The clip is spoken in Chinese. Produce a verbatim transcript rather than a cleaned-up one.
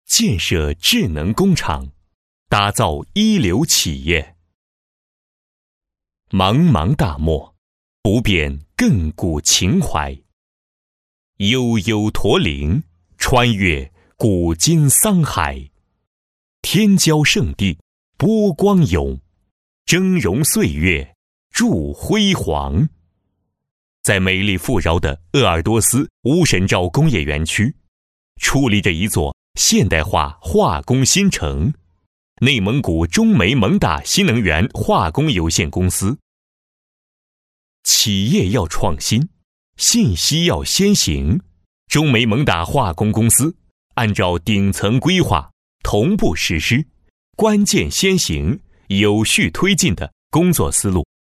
建设智能工厂，打造一流企业。茫茫大漠，不变亘古情怀。悠悠驼铃，穿越古今桑海。天骄圣地，波光涌，峥嵘岁月，铸辉煌。在美丽富饶的鄂尔多斯乌什昭工业园区，矗立着一座现代化化工新城——内蒙古中煤蒙大新能源化工有限公司。企业要创新，信息要先行。中煤蒙大化工公司按照顶层规划，同步实施关键先行、有序推进的工作思路，